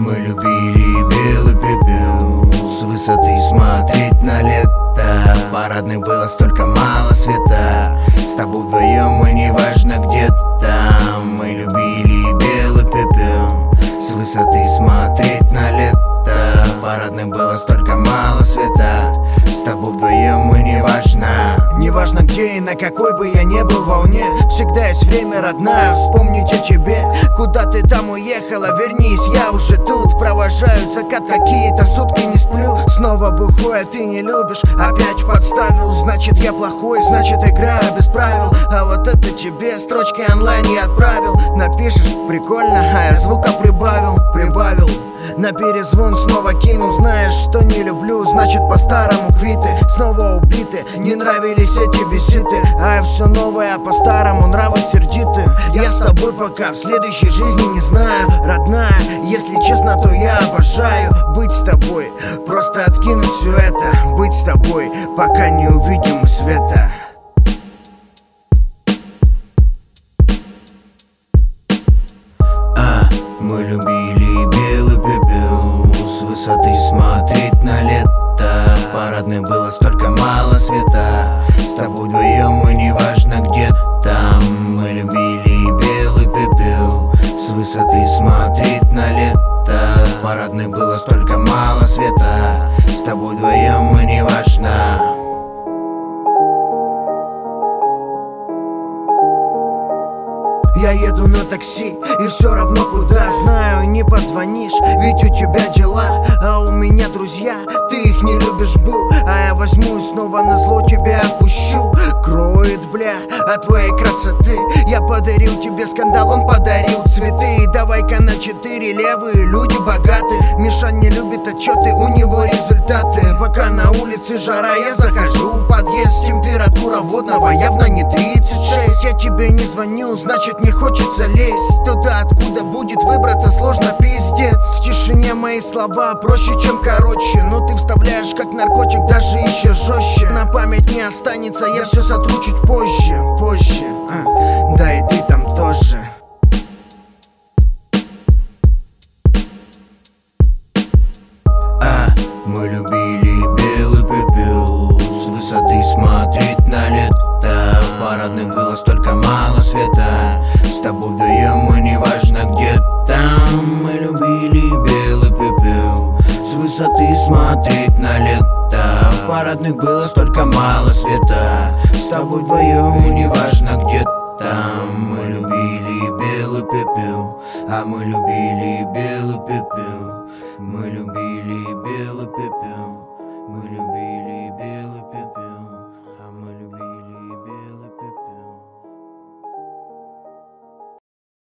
Мы любили белый пепел, с высоты смотреть на лето. В парадных было столько мало света, с тобой вдвоем мы неважно где там. Мы любили белый пепел, с высоты смотреть на лето. В парадных было столько мало света, с тобой вдвоем мы неважно. Неважно где и на какой бы я не был волне, всегда есть время, родная, вспомнить о тебе. Куда ты там уехала, вернись, я уже тут. Провожаю закат, какие-то сутки не сплю. Снова бухой, а ты не любишь, опять подставил. Значит я плохой, значит играю без правил. А вот это тебе строчки онлайн я отправил. Напишешь, прикольно, а я звука прибавил. На перезвон снова кинул, знаешь, что не люблю, значит по-старому квиты. Снова убиты, не нравились эти визиты, а все новое по-старому, нравы сердиты. Я с тобой пока в следующей жизни не знаю, родная. Если честно, то я обожаю быть с тобой, просто откинуть все это. Быть с тобой, пока не увидим мы света. Мы любили белый пепел, с высоты смотреть на лето. В парадных было столько мало света, с тобой вдвоем мы неважно где там. Мы любили белый пепел, с высоты смотреть на лето. В парадных было столько мало света, с тобой вдвоем мы неважно. Я еду на такси, и все равно куда. Знаю, не позвонишь, ведь у тебя дела. А у меня друзья, ты их не любишь, бу. А я возьму и снова назло тебя отпущу. Кроет, бля, от твоей красоты. Я подарил тебе скандал, он подарил цветы. И давай-ка на 4, левые люди богаты. Мишань не любит отчеты, у него результаты. Пока на улице жара, я захожу в подъезд. Температура водного явно не 36. Я тебе не звоню, значит не хочется лезть туда, откуда будет выбраться сложно, пиздец. В тишине мои слова проще, чем короче, но ты вставляешь как наркотик, даже еще жестче. На память не останется, я все сотру чуть позже. Да и ты там тоже. Мы любили белый пепел, с высоты смотреть на лето. В парадных было столько мало света, с тобой вдвоем мы неважно где там. Мы любили белый пепел, с высоты смотреть на лето. В парадных было столько мало света, с тобой вдвоем мы неважно где там. Мы любили белый пепел, а мы любили белый пепел. Мы любили белый пепел, мы любили белый пепел.